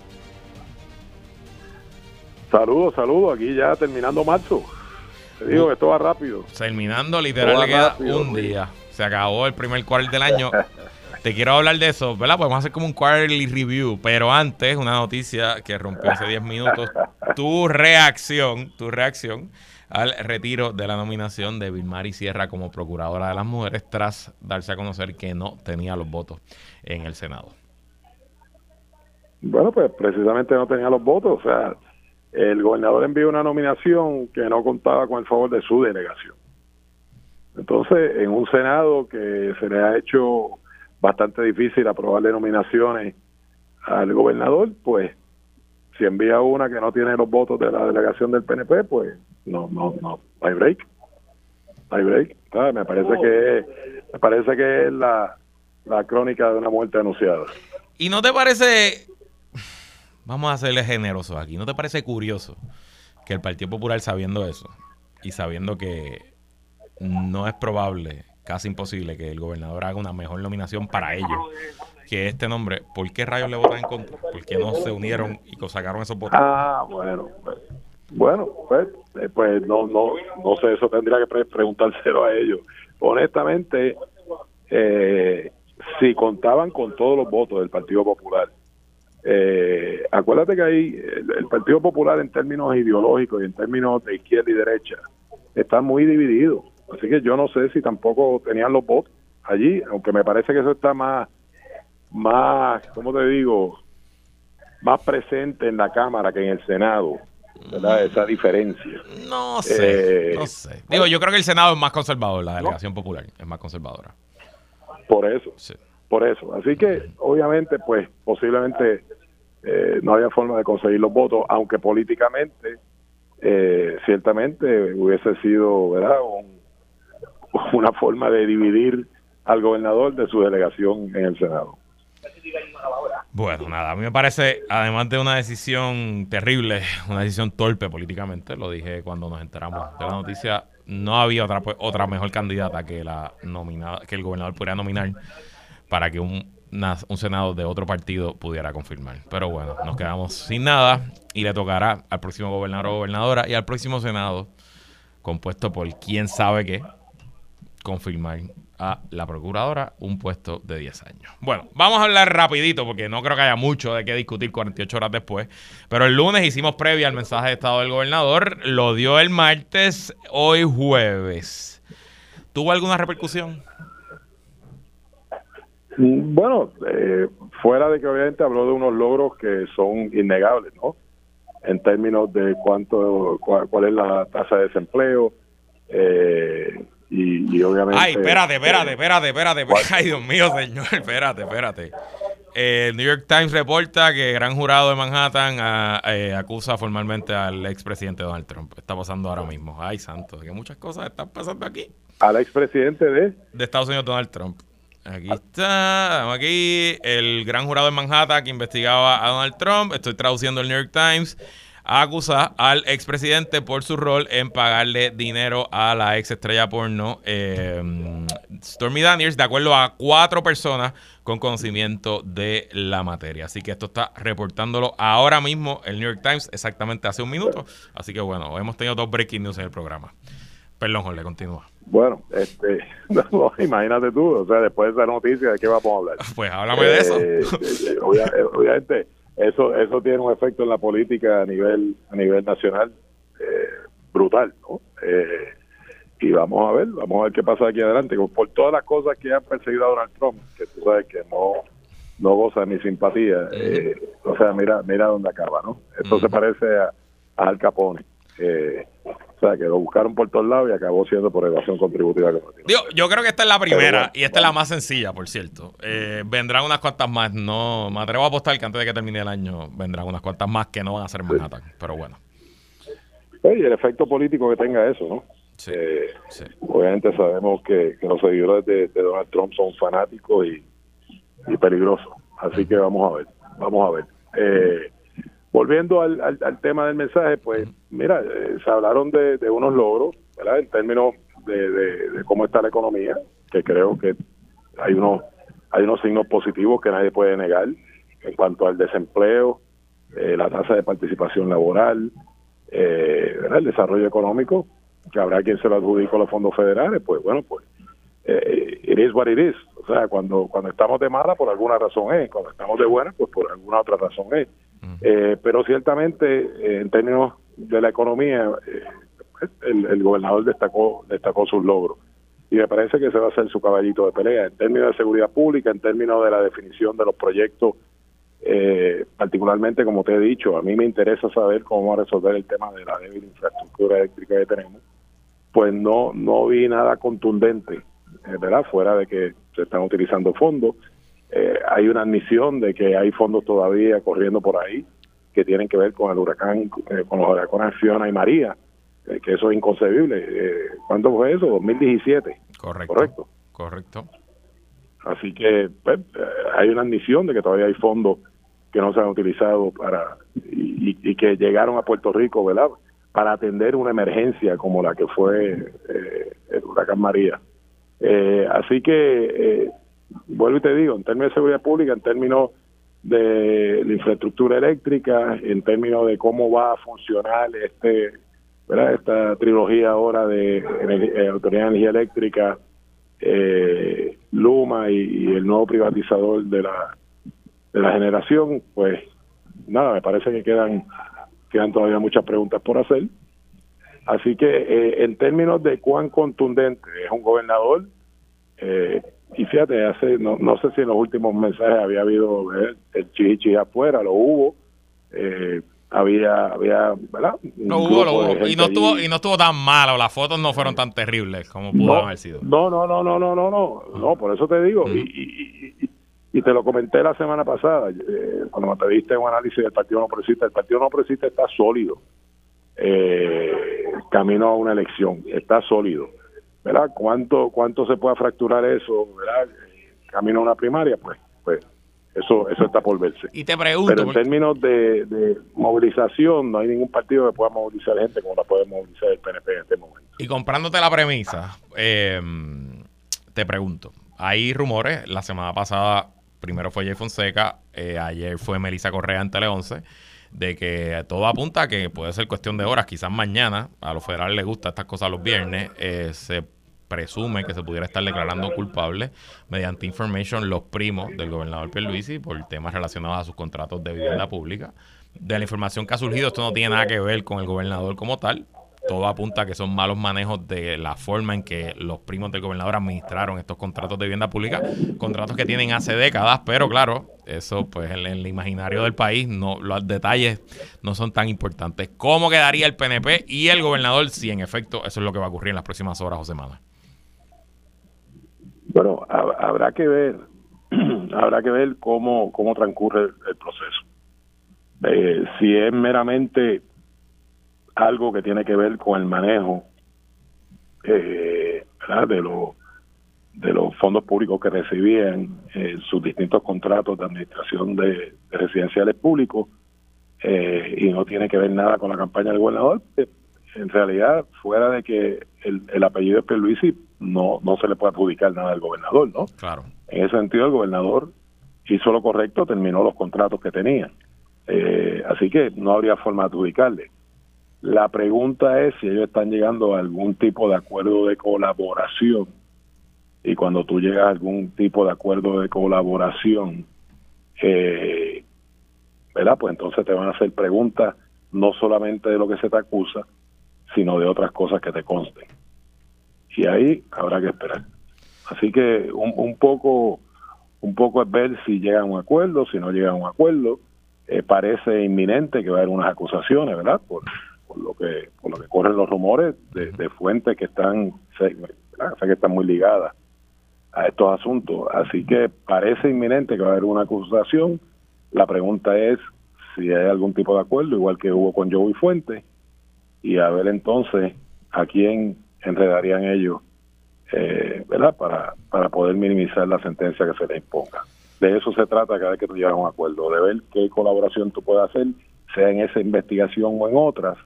[SPEAKER 5] Saludos, saludos. Aquí ya terminando marzo. Te digo uh, que esto va rápido.
[SPEAKER 1] Terminando, literal, le queda rápido, un día. Se acabó el primer quarter del año. Te quiero hablar de eso, ¿verdad? Podemos hacer como un quarterly review, pero antes, una noticia que rompió hace diez minutos. Tu reacción, tu reacción al retiro de la nominación de Vilmary Sierra como Procuradora de las Mujeres tras darse a conocer que no tenía los votos en el Senado.
[SPEAKER 5] Bueno, pues precisamente no tenía los votos. O sea, el gobernador envió una nominación que no contaba con el favor de su delegación. Entonces, en un Senado que se le ha hecho bastante difícil aprobarle nominaciones al gobernador, pues si envía una que no tiene los votos de la delegación del P N P, pues no, no, no, no hay break, no hay break. ¿Sabes? Me parece oh. que me parece que es la, la crónica de una muerte anunciada.
[SPEAKER 1] ¿Y no te parece, vamos a serle generosos aquí, no te parece curioso que el Partido Popular, sabiendo eso y sabiendo que no es probable, casi imposible, que el gobernador haga una mejor nominación para ellos que este nombre, ¿por qué rayos le votan en contra? ¿Por qué no se unieron y sacaron esos votos?
[SPEAKER 5] Ah, bueno, pues, bueno, pues, eh, pues no, no, no sé, eso tendría que pre- preguntárselo a ellos. Honestamente, eh, si contaban con todos los votos del Partido Popular, eh, acuérdate que ahí el, el Partido Popular en términos ideológicos y en términos de izquierda y derecha está muy dividido. Así que yo no sé si tampoco tenían los votos allí, aunque me parece que eso está más, más, ¿cómo te digo? Más presente en la Cámara que en el Senado. ¿verdad? Esa diferencia.
[SPEAKER 1] No sé,
[SPEAKER 5] eh,
[SPEAKER 1] no sé. Digo, yo creo que el Senado es más conservador, la delegación no. popular es más conservadora.
[SPEAKER 5] Por eso,
[SPEAKER 1] sí. por
[SPEAKER 5] eso. Así que, obviamente, pues, posiblemente eh, no había forma de conseguir los votos, aunque políticamente, eh, ciertamente hubiese sido, ¿verdad?, Un, una forma de dividir al gobernador de su delegación en el Senado.
[SPEAKER 1] Bueno, nada, a mí me parece, además de una decisión terrible, una decisión torpe políticamente, lo dije cuando nos enteramos de la noticia, no había otra otra mejor candidata que la nominada, que el gobernador pudiera nominar para que un, una, un senado de otro partido pudiera confirmar. Pero bueno, nos quedamos sin nada y le tocará al próximo gobernador o gobernadora y al próximo senado, compuesto por quién sabe qué, confirmar a la procuradora un puesto de diez años. Bueno, vamos a hablar rapidito porque no creo que haya mucho de qué discutir cuarenta y ocho horas después, pero el lunes hicimos previa al mensaje de estado del gobernador, lo dio el martes, hoy jueves. ¿Tuvo alguna repercusión?
[SPEAKER 5] Bueno, eh, fuera de que obviamente habló de unos logros que son innegables, ¿no? En términos de cuánto, cuál, cuál es la tasa de desempleo, eh, Y, y obviamente...
[SPEAKER 1] Ay, espérate, espérate, espérate, espérate. Ay, Dios mío, señor, espérate, espérate. Eh, el New York Times reporta que el gran jurado de Manhattan a, eh, acusa formalmente al expresidente Donald Trump. Está pasando ahora mismo. Ay, santo, que muchas cosas están pasando aquí.
[SPEAKER 5] ¿Al expresidente de?
[SPEAKER 1] De Estados Unidos, Donald Trump. Aquí está, aquí el gran jurado de Manhattan que investigaba a Donald Trump. Estoy traduciendo el New York Times. Acusa al expresidente por su rol en pagarle dinero a la ex estrella porno eh, Stormy Daniels, de acuerdo a cuatro personas con conocimiento de la materia. Así que esto está reportándolo ahora mismo el New York Times, exactamente hace un minuto. Así que bueno, hemos tenido dos breaking news en el programa. Perdón, Jorge, continúa.
[SPEAKER 5] Bueno, este, no, imagínate tú, o sea, después de esa noticia, ¿de qué vamos a hablar?
[SPEAKER 1] Pues háblame eh, de eso.
[SPEAKER 5] Eh, obviamente... Eso eso tiene un efecto en la política a nivel a nivel nacional eh, brutal, ¿no? Eh, y vamos a ver, vamos a ver qué pasa aquí adelante. Por todas las cosas que han perseguido a Donald Trump, que tú sabes que no no goza ni simpatía, eh, o sea, mira mira dónde acaba, ¿no? Esto uh-huh. se parece a, a Al Capone. Eh, o sea, que lo buscaron por todos lados y acabó siendo por evasión contributiva.
[SPEAKER 1] Digo, yo creo que esta es la primera bueno, y esta bueno. es la más sencilla, por cierto. Eh, vendrán unas cuantas más. No, me atrevo a apostar que antes de que termine el año vendrán unas cuantas más que no van a ser Manhattan, sí. pero bueno.
[SPEAKER 5] Y el efecto político que tenga eso, ¿no? Sí, eh, sí. Obviamente sabemos que, que los seguidores de, de Donald Trump son fanáticos y, y peligrosos. Así que vamos a ver, vamos a ver. Eh, Volviendo al, al, al tema del mensaje, pues mira, eh, se hablaron de, de unos logros, ¿verdad? En términos de, de, de cómo está la economía, que creo que hay unos hay unos signos positivos que nadie puede negar en cuanto al desempleo, eh, la tasa de participación laboral, eh, ¿verdad? El desarrollo económico, que habrá quien se lo adjudique a los fondos federales, pues bueno, pues eh, it is what it is. O sea, cuando cuando estamos de mala, por alguna razón es, cuando estamos de buena, pues por alguna otra razón es. Eh, pero ciertamente eh, en términos de la economía eh, el, el gobernador destacó destacó sus logros y me parece que ese va a ser su caballito de pelea en términos de seguridad pública, en términos de la definición de los proyectos, eh, particularmente como te he dicho, a mí me interesa saber cómo va a resolver el tema de la débil infraestructura eléctrica que tenemos. Pues no no vi nada contundente, eh, ¿verdad? Fuera de que se están utilizando fondos. Eh, hay una admisión de que hay fondos todavía corriendo por ahí que tienen que ver con el huracán, eh, con los huracanes Fiona y María, eh, que eso es inconcebible. Eh, ¿Cuándo fue eso? dos mil diecisiete.
[SPEAKER 1] Correcto.
[SPEAKER 5] Correcto.
[SPEAKER 1] Correcto.
[SPEAKER 5] Así que pues, eh, hay una admisión de que todavía hay fondos que no se han utilizado para y, y que llegaron a Puerto Rico, ¿verdad? Para atender una emergencia como la que fue eh, el huracán María. Eh, así que... Eh, vuelvo y te digo, en términos de seguridad pública, en términos de la infraestructura eléctrica, en términos de cómo va a funcionar este, ¿verdad? Esta trilogía ahora de eh, Autoridad de Energía Eléctrica, eh, Luma y, y el nuevo privatizador de la de la generación, pues nada, me parece que quedan quedan todavía muchas preguntas por hacer. Así que eh, en términos de cuán contundente es un gobernador, eh, y fíjate, hace no, no sé si en los últimos mensajes había habido eh, el chichi afuera, lo hubo, eh, había, había, ¿verdad?
[SPEAKER 1] No hubo, lo hubo. Y no estuvo, y no estuvo tan malo, las fotos no fueron tan terribles como pudo
[SPEAKER 5] no,
[SPEAKER 1] haber sido.
[SPEAKER 5] No, no, no, no, no, no, no, no, por eso te digo, mm. y, y, y, y te lo comenté la semana pasada, eh, cuando te diste un análisis del Partido No Progresista. El Partido No Progresista está sólido, eh, camino a una elección, está sólido, ¿verdad? ¿Cuánto, cuánto se puede fracturar eso, ¿verdad? Camino a una primaria, pues, pues, Eso eso está por verse.
[SPEAKER 1] Y te pregunto,
[SPEAKER 5] pero en porque... términos de, de movilización, no hay ningún partido que pueda movilizar gente como la puede movilizar el P N P en este momento.
[SPEAKER 1] Y comprándote la premisa, eh, te pregunto, hay rumores, la semana pasada primero fue Jay Fonseca, eh, ayer fue Melissa Correa en Tele once, de que todo apunta a que puede ser cuestión de horas, quizás mañana, a los federales les gustan estas cosas los viernes, eh, se presume que se pudiera estar declarando culpable mediante information los primos del gobernador Pierluisi por temas relacionados a sus contratos de vivienda pública. De la información que ha surgido, esto no tiene nada que ver con el gobernador como tal. Todo apunta a que son malos manejos de la forma en que los primos del gobernador administraron estos contratos de vivienda pública, contratos que tienen hace décadas, pero claro, eso pues en el imaginario del país, no, los detalles no son tan importantes. ¿Cómo quedaría el P N P y el gobernador si en efecto eso es lo que va a ocurrir en las próximas horas o semanas?
[SPEAKER 5] Bueno, habrá que ver, habrá que ver cómo, cómo transcurre el, el proceso. Eh, si es meramente algo que tiene que ver con el manejo eh, ¿verdad? de los de los fondos públicos que recibían eh, sus distintos contratos de administración de, de residenciales públicos eh, y no tiene que ver nada con la campaña del gobernador, eh, en realidad, fuera de que el, el apellido de Pierluisi, no no se le puede adjudicar nada al gobernador, ¿no?
[SPEAKER 1] Claro.
[SPEAKER 5] En ese sentido, el gobernador hizo lo correcto, terminó los contratos que tenía. Eh, así que no habría forma de adjudicarle. La pregunta es si ellos están llegando a algún tipo de acuerdo de colaboración, y cuando tú llegas a algún tipo de acuerdo de colaboración, eh, ¿verdad? Pues entonces te van a hacer preguntas no solamente de lo que se te acusa, sino de otras cosas que te consten. Y ahí habrá que esperar. Así que un, un poco un poco es ver si llega a un acuerdo, si no llega a un acuerdo. Eh, parece inminente que va a haber unas acusaciones, ¿verdad? Por, por lo que por lo que corren los rumores de, de fuentes que están, sé, sé que están muy ligadas a estos asuntos. Así que parece inminente que va a haber una acusación. La pregunta es si hay algún tipo de acuerdo, igual que hubo con Joey Fuentes, y a ver entonces a quién enredarían ellos, eh, ¿verdad? Para, para poder minimizar la sentencia que se les imponga. De eso se trata cada vez que tú llegas a un acuerdo, de ver qué colaboración tú puedes hacer, sea en esa investigación o en otras,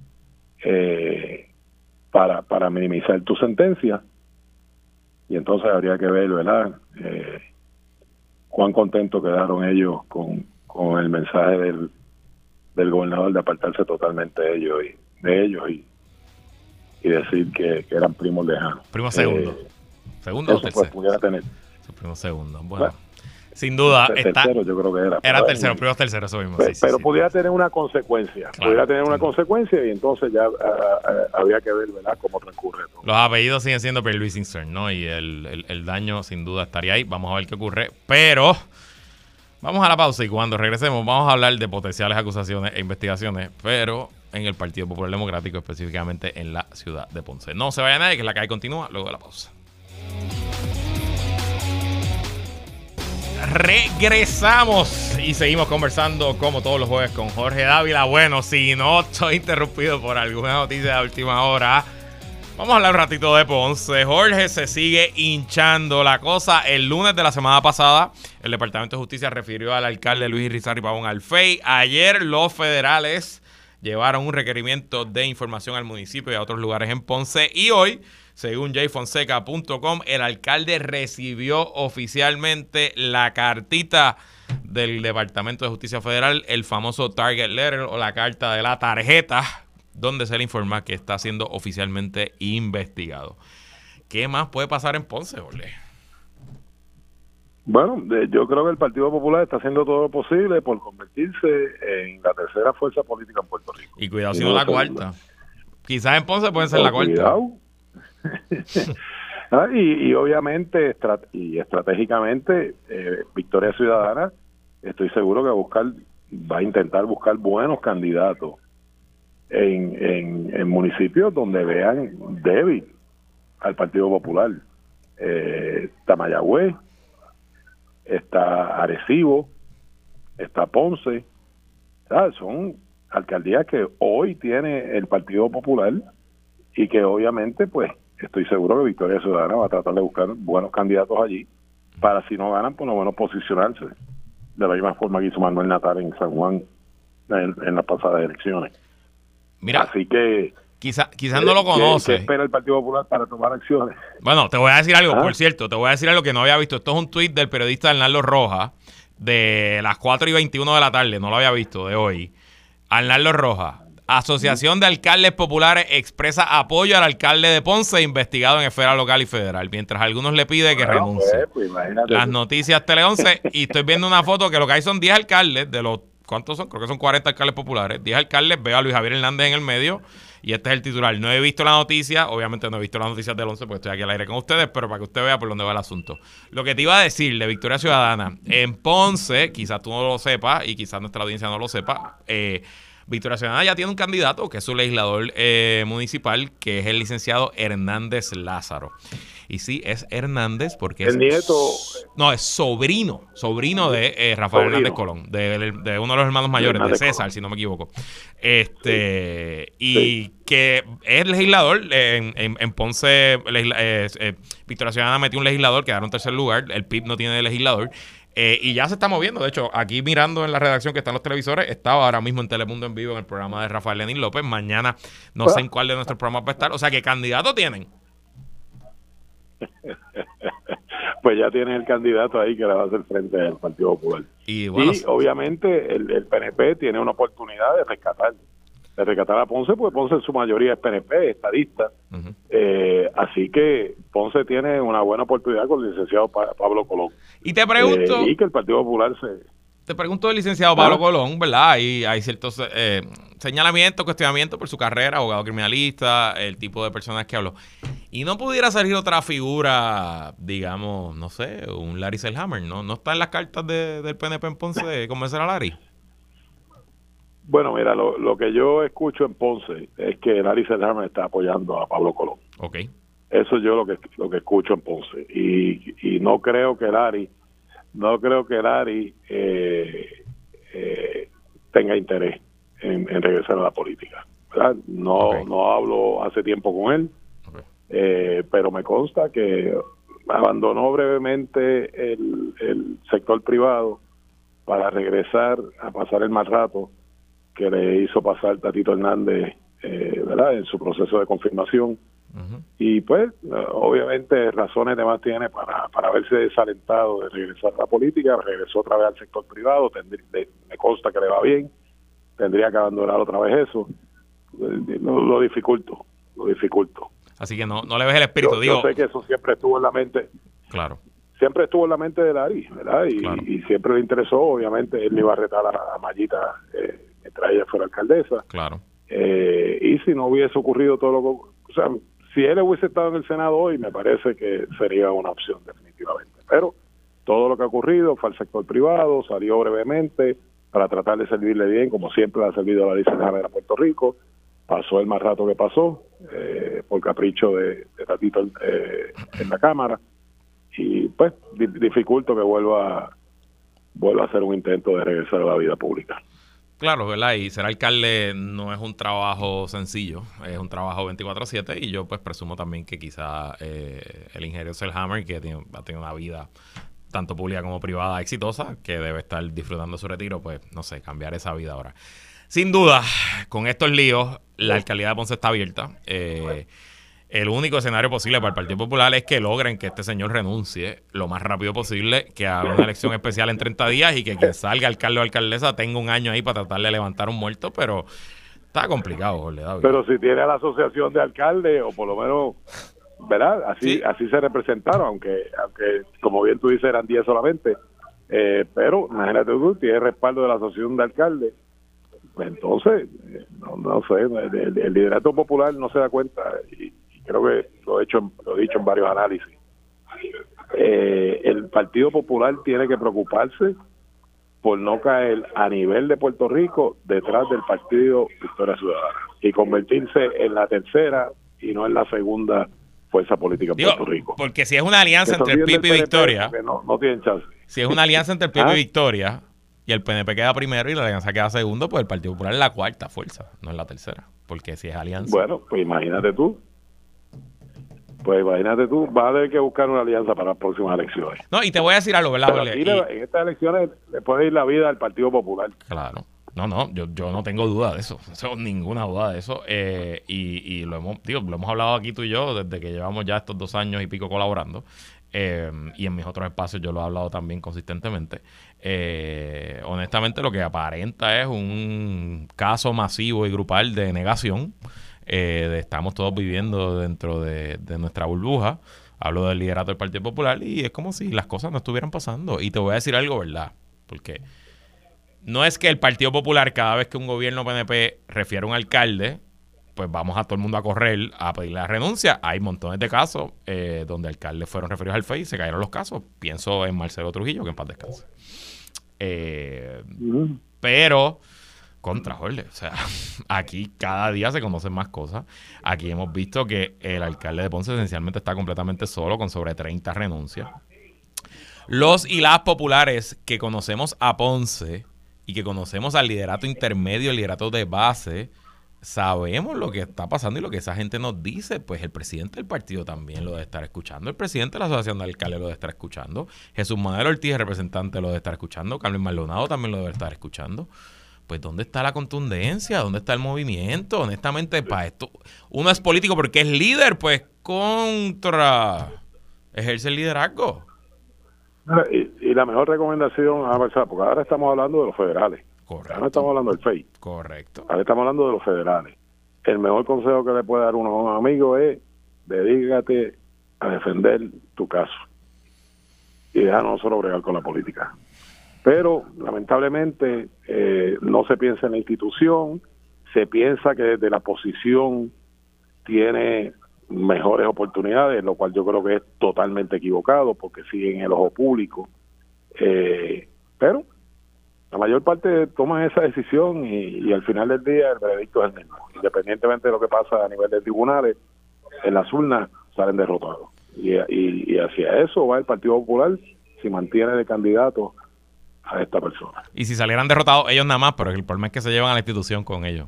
[SPEAKER 5] eh, para, para minimizar tu sentencia. Y entonces habría que ver, ¿verdad? Eh, cuán contentos quedaron ellos con, con el mensaje del, del gobernador de apartarse totalmente de ellos y de ellos y, y decir que, que eran primos lejanos.
[SPEAKER 1] Primo segundo.
[SPEAKER 5] Eh,
[SPEAKER 1] segundo o
[SPEAKER 5] tercero. Pues pudiera tener.
[SPEAKER 1] Primo segundo. Bueno. bueno sin duda.
[SPEAKER 5] Tercero,
[SPEAKER 1] está,
[SPEAKER 5] yo creo que era.
[SPEAKER 1] Era tercero, primo tercero, eso mismo.
[SPEAKER 5] Pero,
[SPEAKER 1] sí, sí,
[SPEAKER 5] pero
[SPEAKER 1] sí.
[SPEAKER 5] pudiera tener una consecuencia. Claro, pudiera tener una sí. consecuencia y entonces ya uh, había que ver, ¿verdad?, cómo transcurre todo.
[SPEAKER 1] Los apellidos siguen siendo Pierluisi Incern, ¿no? Y el, el, el daño sin duda estaría ahí. Vamos a ver qué ocurre. Pero vamos a la pausa y cuando regresemos vamos a hablar de potenciales acusaciones e investigaciones, pero en el Partido Popular Democrático, específicamente en la ciudad de Ponce. No se vaya nadie, que la calle continúa luego de la pausa. Regresamos y seguimos conversando como todos los jueves con Jorge Dávila. Bueno, si no estoy interrumpido por alguna noticia de última hora, vamos a hablar un ratito de Ponce. Jorge, se sigue hinchando la cosa. El lunes de la semana pasada, el Departamento de Justicia refirió al alcalde Luis Irizarry Pavón al F E I. Ayer los federales llevaron un requerimiento de información al municipio y a otros lugares en Ponce. Y hoy, según jay fonseca punto com, el alcalde recibió oficialmente la cartita del Departamento de Justicia Federal, el famoso Target Letter o la carta de la tarjeta, donde se le informa que está siendo oficialmente investigado. ¿Qué más puede pasar en Ponce, Jorge?
[SPEAKER 5] Bueno, yo creo que el Partido Popular está haciendo todo lo posible por convertirse en la tercera fuerza política en Puerto Rico.
[SPEAKER 1] Y cuidado si no la cuarta. Quizás en Ponce pueden ser la cuarta.
[SPEAKER 5] Cuidado. ah, y, y obviamente estrat y estratégicamente eh, Victoria Ciudadana estoy seguro que va a buscar va a intentar buscar buenos candidatos en, en, en municipios donde vean débil al Partido Popular. Eh, está Mayagüez, está Arecibo, está Ponce. ¿Sabes? Son alcaldías que hoy tiene el Partido Popular y que obviamente, pues, estoy seguro que Victoria Ciudadana va a tratar de buscar buenos candidatos allí para, si no ganan, por lo menos posicionarse de la misma forma que hizo Manuel Natal en San Juan en, en las pasadas elecciones.
[SPEAKER 1] Mira,
[SPEAKER 5] así que
[SPEAKER 1] quizás quizás no lo conoce.
[SPEAKER 5] ¿Qué espera el Partido Popular para tomar acciones?
[SPEAKER 1] Bueno, te voy a decir algo,
[SPEAKER 5] ¿Ah?
[SPEAKER 1] por cierto, te voy a decir algo que no había visto. Esto es un tuit del periodista Arnaldo Rojas de las cuatro y veintiuno de la tarde, no lo había visto, de hoy. Arnaldo Rojas, Asociación de Alcaldes Populares expresa apoyo al alcalde de Ponce investigado en esfera local y federal, mientras a algunos le pide que
[SPEAKER 5] bueno,
[SPEAKER 1] renuncie.
[SPEAKER 5] Pues, pues,
[SPEAKER 1] Las noticias Tele once, y estoy viendo una foto que lo que hay son diez alcaldes, de los, ¿cuántos son? Creo que son cuarenta alcaldes populares, diez alcaldes, veo a Luis Javier Hernández en el medio, y este es el titular. No he visto la noticia, obviamente no he visto las noticias del once porque estoy aquí al aire con ustedes, pero para que usted vea por dónde va el asunto. Lo que te iba a decir de Victoria Ciudadana, en Ponce, quizás tú no lo sepas, y quizás nuestra audiencia no lo sepa, eh, Victoria Ciudadana ya tiene un candidato que es su legislador eh, municipal, que es el licenciado Hernández Lázaro. Y sí, es Hernández porque
[SPEAKER 5] el
[SPEAKER 1] es...
[SPEAKER 5] nieto...
[SPEAKER 1] No, es sobrino, sobrino de eh, Rafael sobrino. Hernández Colón, de, de uno de los hermanos mayores, de, de César, Colón. Si no me equivoco. Este sí. Y sí. que es legislador en, en, en Ponce, legisla, eh, eh, Victoria Ciudadana metió un legislador, quedaron en tercer lugar, el P I B no tiene legislador. Eh, y ya se está moviendo. De hecho, aquí mirando en la redacción que están los televisores, estaba ahora mismo en Telemundo en vivo en el programa de Rafael Lenín López. Mañana no sé en cuál de nuestros programas va a estar. O sea, ¿qué candidato tienen?
[SPEAKER 5] Pues ya tienen el candidato ahí que le va a hacer frente al Partido Popular. Y, bueno, y obviamente el, el P N P tiene una oportunidad de rescatar de rescatar a Ponce, porque Ponce en su mayoría es P N P, estadista. Uh-huh. eh, así que Ponce tiene una buena oportunidad con el licenciado pa- Pablo Colón.
[SPEAKER 1] Y te pregunto...
[SPEAKER 5] Eh, y que el Partido Popular se...
[SPEAKER 1] Te pregunto del licenciado Pablo ¿Ah? Colón, ¿verdad? Hay, hay ciertos eh, señalamientos, cuestionamientos por su carrera, abogado criminalista, el tipo de personas que habló. Y no pudiera salir otra figura, digamos, no sé, un Larry Selhammer, ¿no? ¿No está en las cartas de, del P N P en Ponce de convencer a Larry?
[SPEAKER 5] Bueno, mira, lo, lo que yo escucho en Ponce es que Larry Selhammer está apoyando a Pablo Colón.
[SPEAKER 1] Ok.
[SPEAKER 5] Eso es yo lo que lo que escucho en Ponce. Y, y no creo que Larry, no creo que Larry eh, eh, tenga interés en, en regresar a la política, ¿verdad? No, okay. no hablo hace tiempo con él, okay. eh, pero me consta que abandonó brevemente el, el sector privado para regresar a pasar el mal rato que le hizo pasar Tatito Hernández, eh, ¿verdad?, en su proceso de confirmación. Uh-huh. Y pues, obviamente, razones de más tiene para, para haberse desalentado de regresar a la política. Regresó otra vez al sector privado, tendría, de, me consta que le va bien, tendría que abandonar otra vez eso. Lo, lo dificulto, lo dificulto.
[SPEAKER 1] Así que no, no le ves el espíritu,
[SPEAKER 5] yo,
[SPEAKER 1] digo.
[SPEAKER 5] Yo sé que eso siempre estuvo en la mente.
[SPEAKER 1] Claro.
[SPEAKER 5] Siempre estuvo en la mente de Larry, ¿verdad? Y,
[SPEAKER 1] claro.
[SPEAKER 5] y siempre le interesó, obviamente, él le iba a retar a, a Mayita eh, mientras ella fuera alcaldesa.
[SPEAKER 1] Claro.
[SPEAKER 5] Eh, y si no hubiese ocurrido todo lo que... O sea, si él hubiese estado en el Senado hoy, me parece que sería una opción definitivamente. Pero todo lo que ha ocurrido fue al sector privado, salió brevemente para tratar de servirle bien, como siempre le ha servido a la licenciada de Puerto Rico. Pasó el más rato que pasó, eh, por capricho de, de Tatito eh, en la Cámara. Y pues di- dificulto que vuelva, vuelva a hacer un intento de regresar a la vida pública.
[SPEAKER 1] Claro, ¿verdad? Y ser alcalde no es un trabajo sencillo, es un trabajo veinticuatro siete y yo pues presumo también que quizá eh, el ingeniero Selhammer, que tiene, ha tenido una vida tanto pública como privada exitosa, que debe estar disfrutando su retiro, pues no sé, cambiar esa vida ahora. Sin duda, con estos líos, la alcaldía de Ponce está abierta. Eh, el único escenario posible para el Partido Popular es que logren que este señor renuncie lo más rápido posible, que haga una elección especial en treinta días y que quien salga alcalde o alcaldesa tenga un año ahí para tratar de levantar un muerto, pero está complicado, Jorge David.
[SPEAKER 5] Pero si tiene a la asociación de alcaldes, o por lo menos, ¿verdad? Así sí. así se representaron, aunque aunque como bien tú dices, eran diez solamente. Eh, pero, imagínate tú, tiene respaldo de la asociación de alcaldes. Pues entonces, no, no sé, el, el liderato popular no se da cuenta, y creo que lo he hecho, lo he dicho en varios análisis. Eh, el Partido Popular tiene que preocuparse por no caer a nivel de Puerto Rico detrás del partido Victoria Ciudadana y convertirse en la tercera y no en la segunda fuerza política en
[SPEAKER 1] Digo,
[SPEAKER 5] Puerto Rico.
[SPEAKER 1] Porque si es una alianza entre el P I P y Victoria,
[SPEAKER 5] no, no tienen chance.
[SPEAKER 1] Si es una alianza entre el P I P
[SPEAKER 5] ¿Ah?
[SPEAKER 1] y Victoria y el P N P queda primero y la alianza queda segundo, pues el Partido Popular es la cuarta fuerza, no es la tercera. Porque si es alianza.
[SPEAKER 5] Bueno, pues imagínate tú. Pues imagínate tú, vas a tener que buscar una alianza para las próximas elecciones.
[SPEAKER 1] No, y te voy a decir algo, ¿verdad?
[SPEAKER 5] Pero aquí le, en estas elecciones le puede ir la vida al Partido Popular.
[SPEAKER 1] Claro. No, no, yo, yo no tengo duda de eso. eso ninguna duda de eso. Eh, y, y lo hemos, digo, lo hemos hablado aquí tú y yo desde que llevamos ya estos dos años y pico colaborando. Eh, y en mis otros espacios yo lo he hablado también consistentemente. Eh, honestamente, lo que aparenta es un caso masivo y grupal de negación. Eh, de estamos todos viviendo dentro de, de nuestra burbuja. Hablo del liderato del Partido Popular y es como si las cosas no estuvieran pasando. Y te voy a decir algo, ¿verdad? Porque no es que el Partido Popular, cada vez que un gobierno P N P refiere a un alcalde, pues vamos a todo el mundo a correr a pedir la renuncia. Hay montones de casos eh, donde alcaldes fueron referidos al F E I y se cayeron los casos. Pienso en Marcelo Trujillo, que en paz descanse. Eh, mm. Pero... Contra, Jorge. O sea, aquí cada día se conocen más cosas. Aquí hemos visto que el alcalde de Ponce esencialmente está completamente solo con sobre treinta renuncias. Los y las populares que conocemos a Ponce y que conocemos al liderato intermedio, el liderato de base, sabemos lo que está pasando y lo que esa gente nos dice. Pues el presidente del partido también lo debe estar escuchando. El presidente de la Asociación de Alcaldes lo debe estar escuchando. Jesús Manuel Ortiz, el representante, lo debe estar escuchando. Carmen Maldonado también lo debe estar escuchando. Pues ¿dónde está la contundencia? ¿Dónde está el movimiento? Honestamente, para esto, uno es político porque es líder, pues contra ejerce el liderazgo.
[SPEAKER 5] Y, y la mejor recomendación, porque ahora estamos hablando de los federales.
[SPEAKER 1] Correcto.
[SPEAKER 5] Ahora no estamos hablando del F E I.
[SPEAKER 1] Correcto.
[SPEAKER 5] Ahora estamos hablando de los federales. El mejor consejo que le puede dar uno a un amigo es dedícate a defender tu caso. Y deja no solo bregar con la política. Pero, lamentablemente, eh, no se piensa en la institución, se piensa que desde la posición tiene mejores oportunidades, lo cual yo creo que es totalmente equivocado, porque sigue en el ojo público. Eh, pero la mayor parte toman esa decisión y, y al final del día el veredicto es el mismo. Independientemente de lo que pasa a nivel de tribunales, en las urnas salen derrotados. Y, y, y hacia eso va el Partido Popular si mantiene de candidato a esta persona.
[SPEAKER 1] Y si salieran derrotados ellos nada más, pero el problema es que se llevan a la institución con ellos.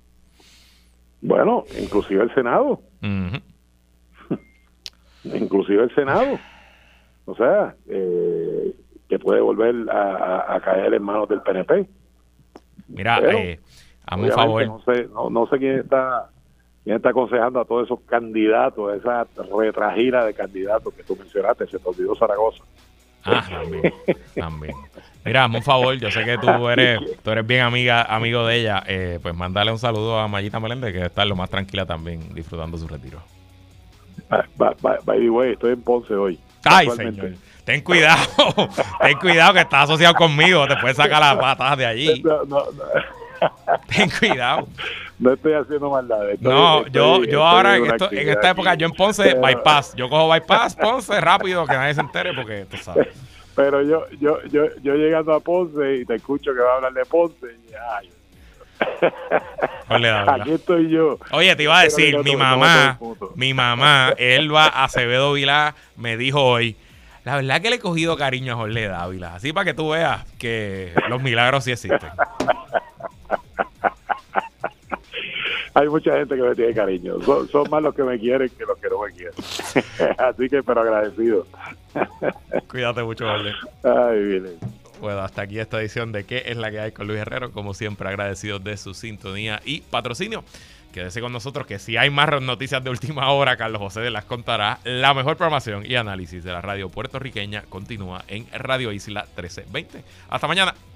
[SPEAKER 5] Bueno, inclusive el Senado. Uh-huh. Inclusive el Senado. O sea, eh, que puede volver a, a, a caer en manos del P N P.
[SPEAKER 1] Mira, pero, eh, hazme un favor.
[SPEAKER 5] No sé, no, no sé quién está quién está aconsejando a todos esos candidatos, esa retragila de candidatos que tú mencionaste, se te olvidó Zaragoza.
[SPEAKER 1] Ah, también, también. Mira, hazme un favor, yo sé que tú eres tú eres bien amiga amigo de ella, eh, pues mándale un saludo a Mayita Meléndez, que debe estar lo más tranquila también, disfrutando su retiro.
[SPEAKER 5] By, by, by the way, estoy en Ponce hoy.
[SPEAKER 1] Ay, señor, ten cuidado, ten cuidado que estás asociado conmigo, te puedes sacar las patas de allí. No, no, no. Ten cuidado.
[SPEAKER 5] No estoy haciendo maldades.
[SPEAKER 1] No, estoy, yo, estoy, yo ahora en, esto, en esta época, yo en Ponce, pero, bypass. Yo cojo bypass, Ponce, rápido, que nadie se entere porque tú sabes.
[SPEAKER 5] Pero yo, yo, yo, yo llegando a Ponce y te escucho que va a hablar de Ponce y ay.
[SPEAKER 1] Ole,
[SPEAKER 5] aquí estoy yo.
[SPEAKER 1] Oye, te iba a decir, mi mamá, mi mamá, Elba Acevedo Vilá, me dijo hoy, la verdad que le he cogido cariño a Jorge Dávila. Así para que tú veas que los milagros sí existen.
[SPEAKER 5] Hay mucha gente que me tiene cariño. Son, son más los que me quieren que los que no me quieren. Así que, pero agradecido.
[SPEAKER 1] Cuídate mucho, Jorge.
[SPEAKER 5] Ay, bien.
[SPEAKER 1] Bueno, hasta aquí esta edición de ¿Qué es la que hay con Luis Herrero? Como siempre, agradecidos de su sintonía y patrocinio. Quédese con nosotros que si hay más noticias de última hora, Carlos José las contará. La mejor programación y análisis de la radio puertorriqueña continúa en Radio Isla trece veinte. Hasta mañana.